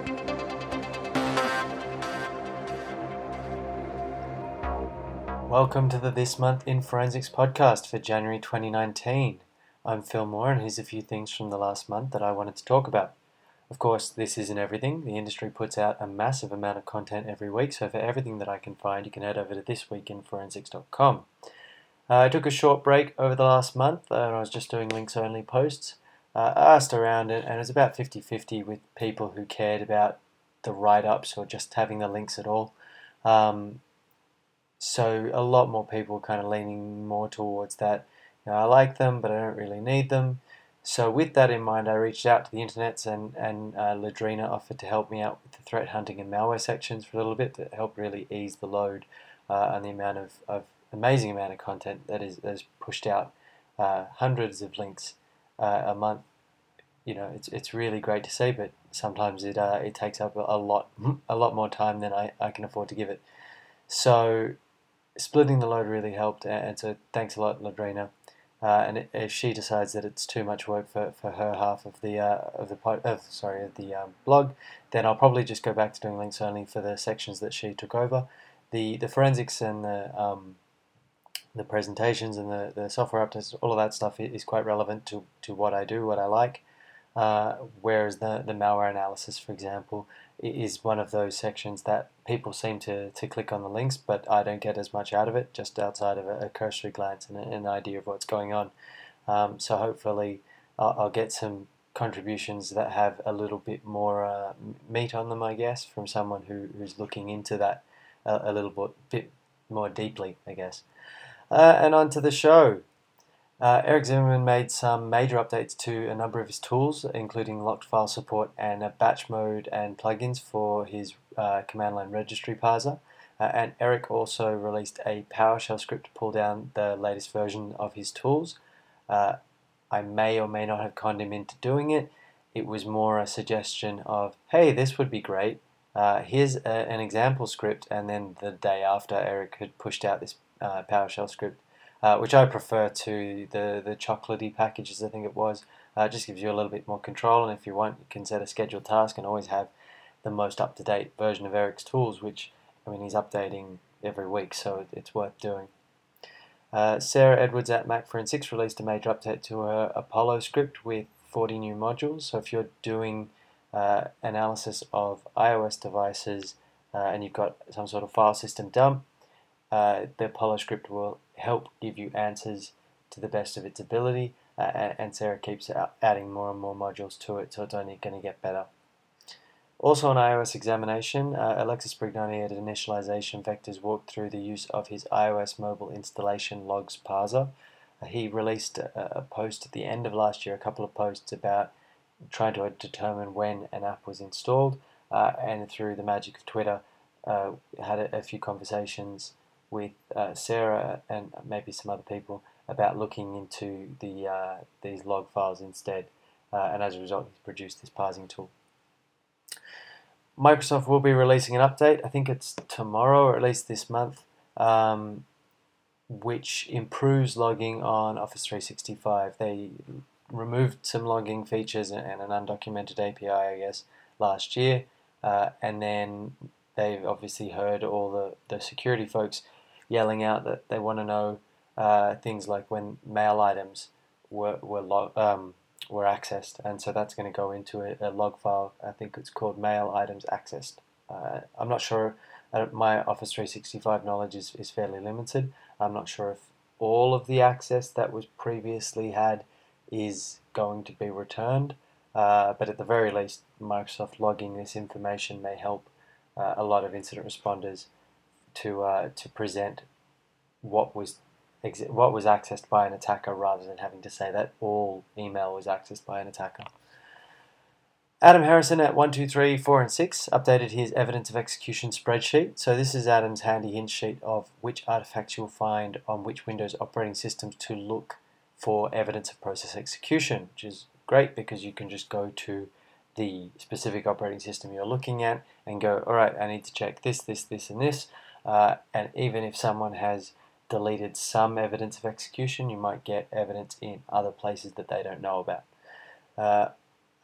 Welcome to the This Month in Forensics podcast for January 2019. I'm Phil Moore, and here's a few things from the last month that I wanted to talk about. Of course, this isn't everything. The industry puts out a massive amount of content every week, so for everything that I can find, you can head over to thisweekinforensics.com. I took a short break over the last month, and I was just doing links-only posts. I asked around it, and it was about 50-50 with people who cared about the write-ups or just having the links at all. So a lot more people kind of leaning more towards that. I like them, but I don't really need them. So with that in mind, I reached out to the internets, and Ladrina offered to help me out with the threat hunting and malware sections for a little bit to help really ease the load on the amount of amazing amount of content that is pushed out, hundreds of links a month. It's really great to see, but sometimes it takes up a lot more time than I can afford to give it. So splitting the load really helped, and so thanks a lot, Ladrina. And if she decides that it's too much work for her half of the blog, then I'll probably just go back to doing links only for the sections that she took over. The forensics and the presentations and the software updates, all of that stuff is quite relevant to what I do, what I like. Whereas the malware analysis, for example, is one of those sections that people seem to click on the links, but I don't get as much out of it, just outside of a cursory glance and an idea of what's going on. So hopefully I'll get some contributions that have a little bit more meat on them, I guess, from someone who's looking into that a little bit more deeply, I guess. And on to the show. Eric Zimmerman made some major updates to a number of his tools, including locked file support and a batch mode and plugins for his command line registry parser. And Eric also released a PowerShell script to pull down the latest version of his tools. I may or may not have conned him into doing it. It was more a suggestion of, hey, this would be great. Here's an example script, and then the day after, Eric had pushed out this PowerShell script, which I prefer to the chocolatey packages, I think it was. It just gives you a little bit more control, and if you want, you can set a scheduled task and always have the most up-to-date version of Eric's tools, which, he's updating every week, so it's worth doing. Sarah Edwards at Mac Forensics released a major update to her Apollo script with 40 new modules, so if you're doing analysis of iOS devices and you've got some sort of file system dump, the Apollo script will help give you answers to the best of its ability, and Sarah keeps adding more and more modules to it, so it's only going to get better. Also on iOS examination, Alexis Brignani at Initialization Vectors walked through the use of his iOS mobile installation logs parser. He released a post at the end of last year, a couple of posts about trying to determine when an app was installed, and through the magic of Twitter, had a few conversations with Sarah and maybe some other people about looking into these log files instead, and as a result, he's produced this parsing tool. Microsoft will be releasing an update, I think it's tomorrow or at least this month, which improves logging on Office 365. They removed some logging features and an undocumented API, I guess, last year, and then they've obviously heard all the security folks yelling out that they want to know things like when mail items were accessed, and so that's going to go into a log file. I think it's called mail items accessed. I'm not sure. My Office 365 knowledge is fairly limited. I'm not sure if all of the access that was previously had is going to be returned, but at the very least, Microsoft logging this information may help a lot of incident responders to present what was accessed by an attacker, rather than having to say that all email was accessed by an attacker. Adam Harrison at 1, 2, 3, 4, and 6 updated his evidence of execution spreadsheet. So this is Adam's handy hint sheet of which artifacts you'll find on which Windows operating systems to look for evidence of process execution, which is great because you can just go to the specific operating system you're looking at and go, all right, I need to check this, this, this, and this. And even if someone has deleted some evidence of execution, you might get evidence in other places that they don't know about.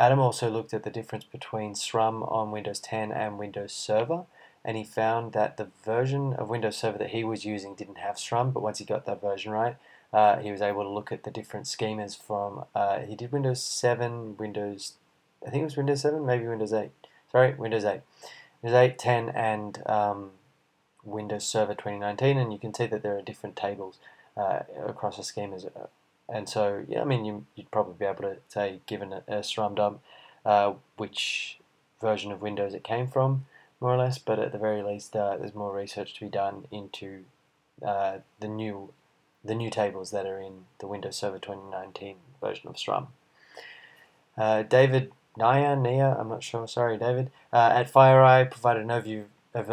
Adam also looked at the difference between SRUM on Windows 10 and Windows Server, and he found that the version of Windows Server that he was using didn't have SRUM, but once he got that version right, he was able to look at the different schemas from, he did Windows 7, I think it was Windows 7, maybe Windows 8. Sorry, Windows 8. Windows 8, 10, and Windows Server 2019, and you can see that there are different tables across the schemas. And so, yeah, I mean, you'd probably be able to say, given a SRUM dump, which version of Windows it came from, more or less. But at the very least, there's more research to be done into the new tables that are in the Windows Server 2019 version of SRUM. David Nia, I'm not sure. Sorry, David. At FireEye provided an overview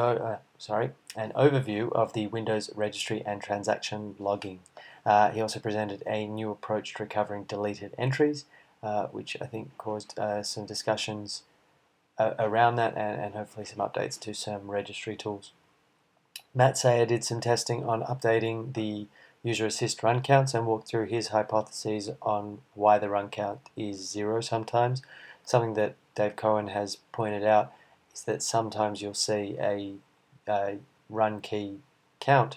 of the Windows registry and transaction logging. He also presented a new approach to recovering deleted entries, which I think caused some discussions around that and hopefully some updates to some registry tools. Matt Sayer did some testing on updating the user assist run counts and walked through his hypotheses on why the run count is 0 sometimes. Something that Dave Cohen has pointed out is that sometimes you'll see a run count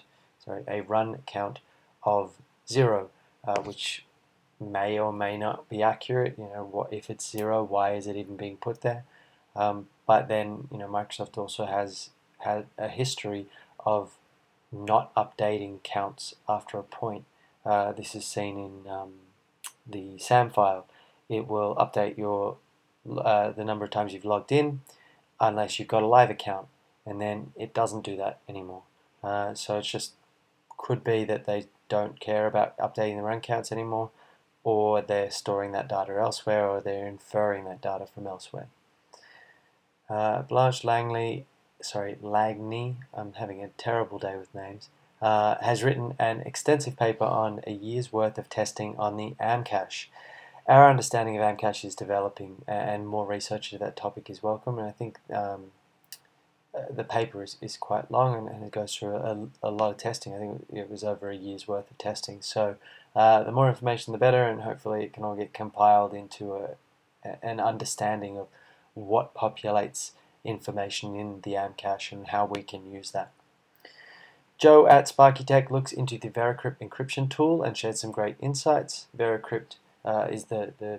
of 0, which may or may not be accurate. What if it's 0? Why is it even being put there? But then, Microsoft also has had a history of not updating counts after a point. This is seen in the SAM file. It will update the number of times you've logged in unless you've got a live account, and then it doesn't do that anymore. So it just could be that they don't care about updating the run counts anymore, or they're storing that data elsewhere, or they're inferring that data from elsewhere. Blanche Lagney, I'm having a terrible day with names, has written an extensive paper on a year's worth of testing on the AMCache. Our understanding of AMCache is developing, and more research to that topic is welcome, and I think the paper is quite long and it goes through a lot of testing. I think it was over a year's worth of testing. So the more information the better, and hopefully it can all get compiled into an understanding of what populates information in the AMCache and how we can use that. Joe at Sparky Tech looks into the VeraCrypt encryption tool and shared some great insights. VeraCrypt is the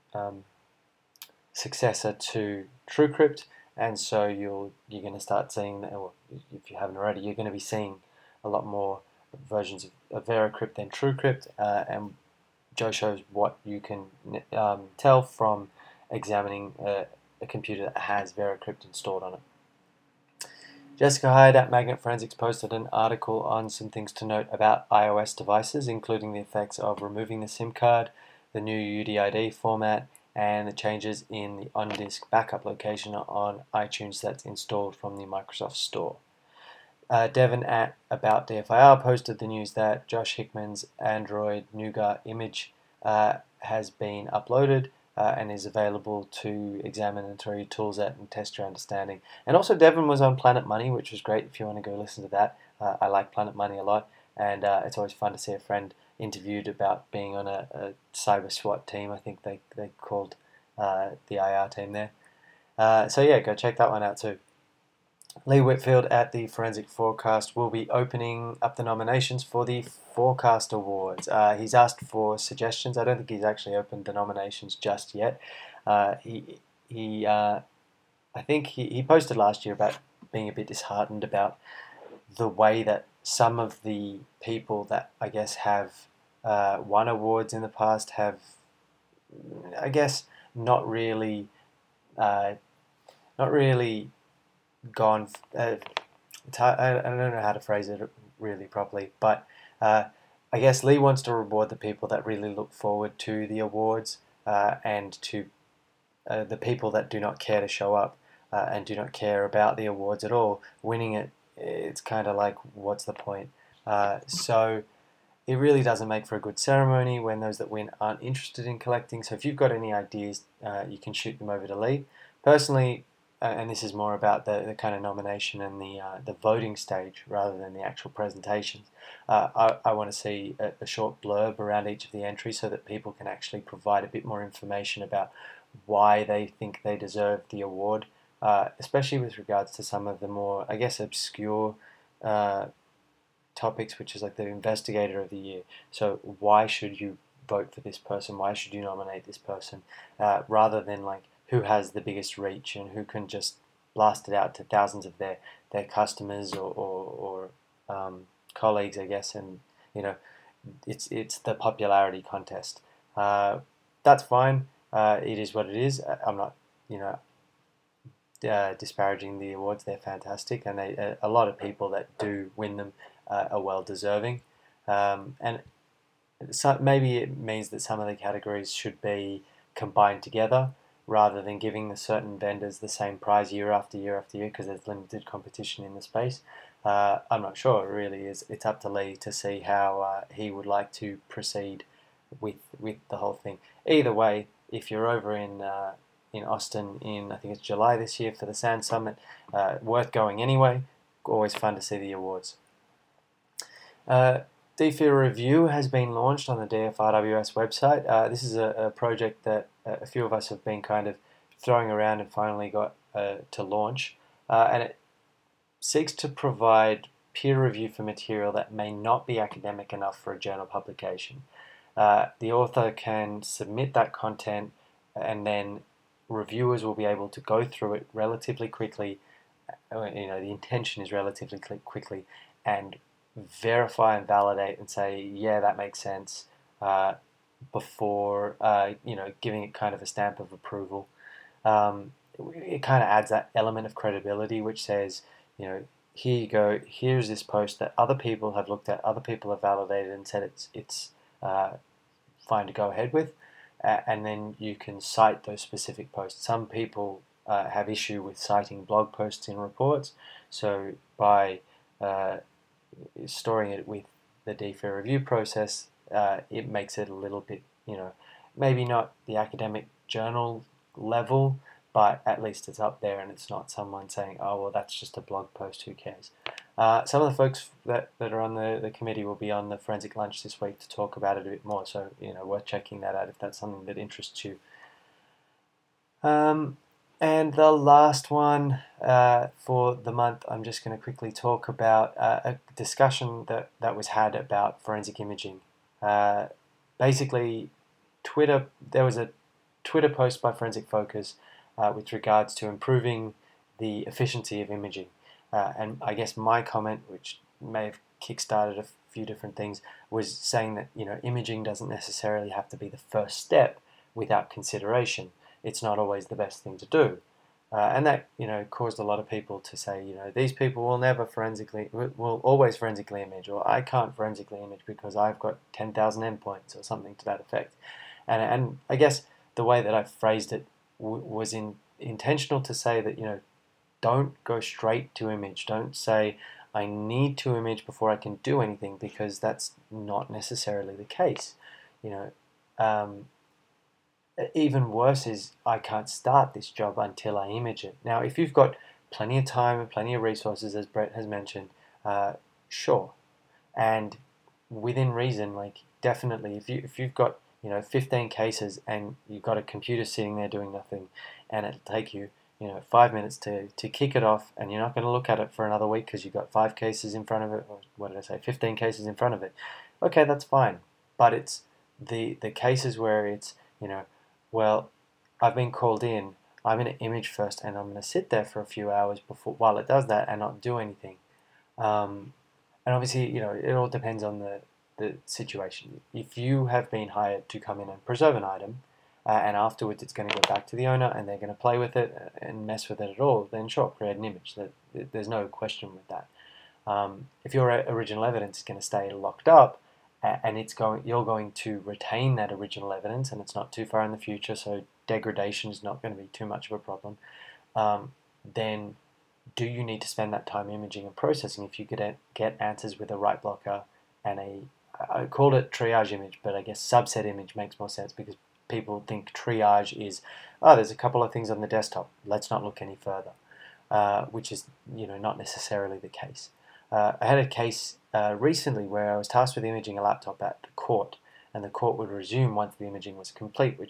successor to TrueCrypt, and so you're going to start seeing, well, if you haven't already, you're going to be seeing a lot more versions of VeraCrypt than TrueCrypt, and Joe shows what you can tell from examining a computer that has VeraCrypt installed on it. Jessica Hyde at Magnet Forensics posted an article on some things to note about iOS devices, including the effects of removing the SIM card, the new UDID format, and the changes in the on-disk backup location on iTunes that's installed from the Microsoft Store. Devin at About DFIR posted the news that Josh Hickman's Android Nougat image has been uploaded and is available to examine and throw your tools at and test your understanding. And also Devin was on Planet Money, which was great if you want to go listen to that. I like Planet Money a lot, and it's always fun to see a friend interviewed about being on a cyber SWAT team. I think they called the IR team there. So yeah, go check that one out too. Lee Whitfield at the Forensic Forecast will be opening up the nominations for the Forecast Awards. He's asked for suggestions. I don't think he's actually opened the nominations just yet. I think he posted last year about being a bit disheartened about the way that some of the people that I guess have won awards in the past have, I guess, not really gone. I don't know how to phrase it really properly, but I guess Lee wants to reward the people that really look forward to the awards and to the people that do not care to show up and do not care about the awards at all. Winning it, it's kind of like, what's the point? So it really doesn't make for a good ceremony when those that win aren't interested in collecting. So if you've got any ideas, you can shoot them over to Lee. Personally, and this is more about the kind of nomination and the voting stage rather than the actual presentations. I want to see a short blurb around each of the entries so that people can actually provide a bit more information about why they think they deserve the award, especially with regards to some of the more, I guess, obscure uh, topics, which is like the Investigator of the Year. So why should you vote for this person? Why should you nominate this person? Rather than like who has the biggest reach and who can just blast it out to thousands of their customers or colleagues, I guess. And you know, it's the popularity contest. Uh, that's fine. It is what it is. I'm not, you know, disparaging the awards. They're fantastic, and a lot of people that do win them are well deserving. And so maybe it means that some of the categories should be combined together rather than giving the certain vendors the same prize year after year after year because there's limited competition in the space. I'm not sure. It really is. It's up to Lee to see how he would like to proceed with the whole thing. Either way, if you're over in Austin in I think it's July this year for the SAN Summit, worth going anyway. Always fun to see the awards. DFIR Review has been launched on the DFRWS website. This is a project that a few of us have been kind of throwing around and finally got to launch. And it seeks to provide peer review for material that may not be academic enough for a journal publication. The author can submit that content and then reviewers will be able to go through it relatively quickly. The intention is relatively quickly and verify and validate and say, yeah, that makes sense, before giving it kind of a stamp of approval. It kind of adds that element of credibility, which says, here you go, here's this post that other people have looked at, other people have validated and said it's fine to go ahead with, and then you can cite those specific posts. Some people have issue with citing blog posts in reports, so by storing it with the DFIR review process, it makes it a little bit, maybe not the academic journal level, but at least it's up there and it's not someone saying, oh, well, that's just a blog post, who cares? Some of the folks that are on the committee will be on the Forensic Lunch this week to talk about it a bit more, so, worth checking that out if that's something that interests you. And the last one for the month, I'm just going to quickly talk about a discussion that was had about forensic imaging. Basically, there was a Twitter post by Forensic Focus with regards to improving the efficiency of imaging. And I guess my comment, which may have kickstarted a few different things, was saying that imaging doesn't necessarily have to be the first step without consideration. It's not always the best thing to do. And that, caused a lot of people to say, these people will always forensically image, or I can't forensically image because I've got 10,000 endpoints or something to that effect. And I guess the way that I phrased it was intentional to say that, don't go straight to image. Don't say, I need to image before I can do anything, because that's not necessarily the case. Even worse is I can't start this job until I image it. Now, if you've got plenty of time and plenty of resources, as Brett has mentioned, sure, and within reason, like definitely, if you've got 15 cases and you've got a computer sitting there doing nothing, and it'll take you 5 minutes to kick it off, and you're not going to look at it for another week because you've got 5 cases in front of it, or what did I say, 15 cases in front of it. Okay, that's fine, but it's the cases where it's well, I've been called in, I'm going to image first and I'm going to sit there for a few hours while it does that and not do anything. And obviously, it all depends on the situation. If you have been hired to come in and preserve an item, and afterwards it's going to go back to the owner and they're going to play with it and mess with it at all, then sure, create an image. There's no question with that. If your original evidence is going to stay locked up, and you're going to retain that original evidence, and it's not too far in the future, so degradation is not going to be too much of a problem, then do you need to spend that time imaging and processing? If you could get answers with a right blocker and I called it triage image, but I guess subset image makes more sense, because people think triage is, there's a couple of things on the desktop, let's not look any further, which is not necessarily the case. I had a case recently where I was tasked with imaging a laptop at the court, and the court would resume once the imaging was complete, which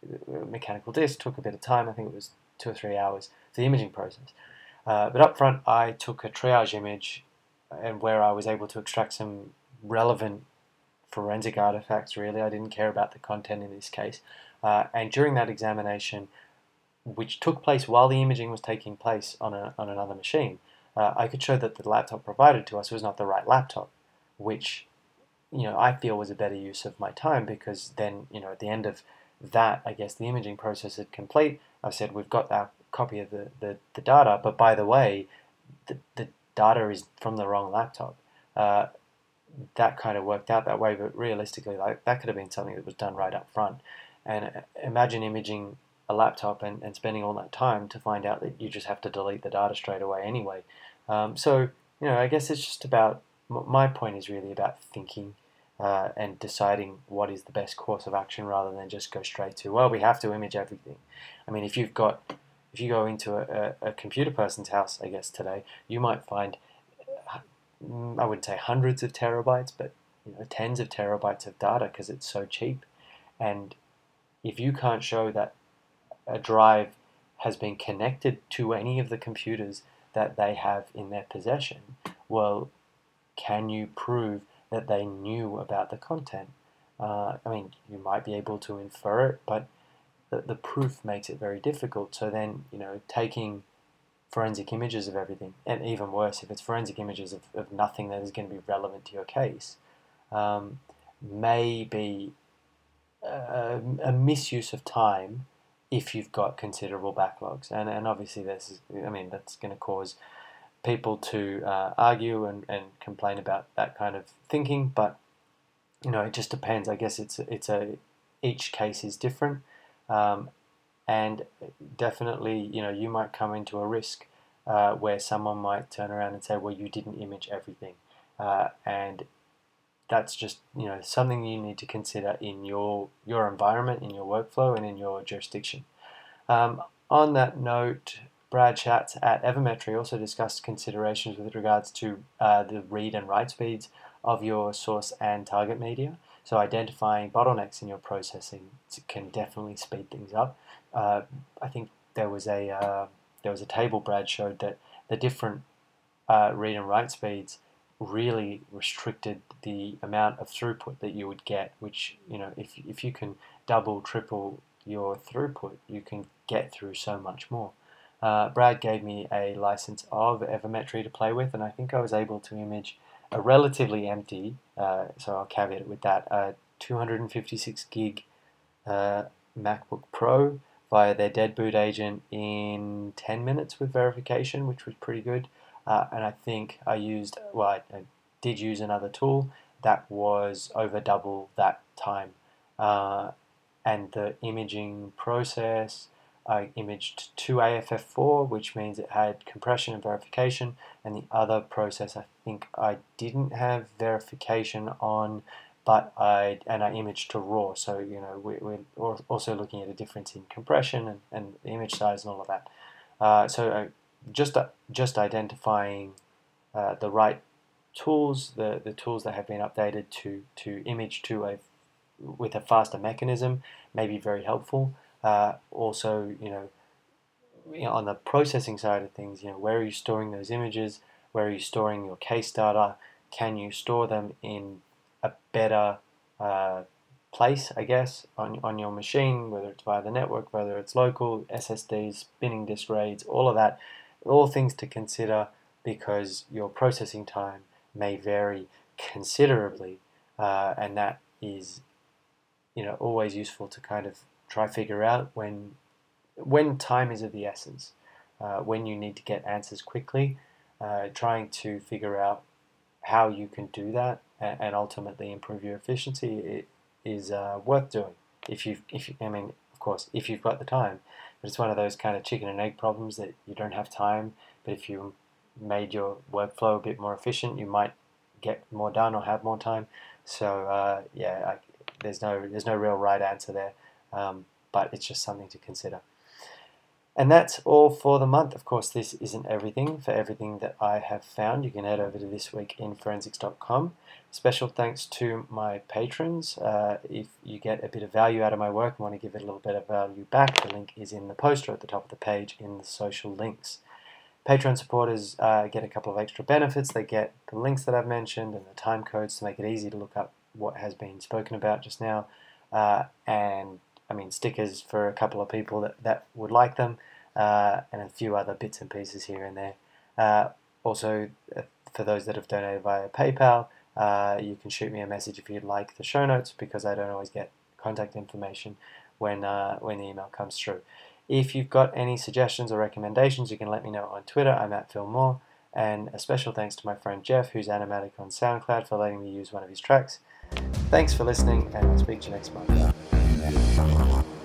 mechanical disc took a bit of time. I think it was 2 or 3 hours for the imaging process. But up front, I took a triage image, and where I was able to extract some relevant forensic artifacts. Really, I didn't care about the content in this case. And during that examination, which took place while the imaging was taking place on another machine, I could show that the laptop provided to us was not the right laptop, which I feel was a better use of my time, because then at the end of that, I guess the imaging process had complete. I said, we've got that copy of the data, but by the way, the data is from the wrong laptop. That kind of worked out that way, but realistically, like, that could have been something that was done right up front. And imagine imaging a laptop and spending all that time to find out that you just have to delete the data straight away anyway. So I guess it's just about, my point is really about thinking and deciding what is the best course of action, rather than just go straight to, well, we have to image everything. I mean, if you go into a computer person's house, I guess today, you might find, I wouldn't say hundreds of terabytes, but tens of terabytes of data, because it's so cheap. And if you can't show that a drive has been connected to any of the computers that they have in their possession, well, can you prove that they knew about the content? I mean, you might be able to infer it, but the proof makes it very difficult. So then, taking forensic images of everything, and even worse, if it's forensic images of nothing that is going to be relevant to your case, may be a misuse of time if you've got considerable backlogs. And obviously that's going to cause people to argue and complain about that kind of thinking, but it just depends. I guess each case is different, and definitely you might come into a risk where someone might turn around and say, well, you didn't image everything, and that's just something you need to consider in your environment, in your workflow, and in your jurisdiction. On that note, Brad Schatz at Evermetry also discussed considerations with regards to the read and write speeds of your source and target media. So identifying bottlenecks in your processing can definitely speed things up. I think there was a table Brad showed that the different read and write speeds really restricted the amount of throughput that you would get, which if you can double, triple your throughput, you can get through so much more. Brad gave me a license of Evermetry to play with, and I think I was able to image a relatively empty, so I'll caveat it with that, 256 gig MacBook Pro via their dead boot agent in 10 minutes with verification, which was pretty good. And I think I did use another tool that was over double that time. And the imaging process, I imaged 2 AFF4, which means it had compression and verification, and the other process I think I didn't have verification on, but I imaged to RAW. So we're also looking at a difference in compression and the image size and all of that. So just identifying the right tools, the tools that have been updated to image with a faster mechanism may be very helpful. Also, on the processing side of things, where are you storing those images? Where are you storing your case data? Can you store them in a better place, I guess, on your machine, whether it's via the network, whether it's local, SSDs, spinning disk RAIDs, all of that, all things to consider, because your processing time may vary considerably, and that is always useful to kind of try figure out when time is of the essence, when you need to get answers quickly, trying to figure out how you can do that and ultimately improve your efficiency. It is worth doing of course, if you've got the time. But it's one of those kind of chicken and egg problems that you don't have time, but if you made your workflow a bit more efficient, you might get more done or have more time. So there's no real right answer there, but it's just something to consider. And that's all for the month. Of course, this isn't everything. For everything that I have found, you can head over to thisweekinforensics.com. Special thanks to my patrons. If you get a bit of value out of my work and want to give it a little bit of value back, the link is in the poster at the top of the page in the social links. Patreon supporters get a couple of extra benefits. They get the links that I've mentioned and the time codes to make it easy to look up what has been spoken about just now. And stickers for a couple of people that would like them, and a few other bits and pieces here and there. Also, for those that have donated via PayPal, you can shoot me a message if you'd like the show notes, because I don't always get contact information when the email comes through. If you've got any suggestions or recommendations, you can let me know on Twitter. I'm at Phil Moore. And a special thanks to my friend Jeff, who's Animatic on SoundCloud, for letting me use one of his tracks. Thanks for listening, and I'll speak to you next month.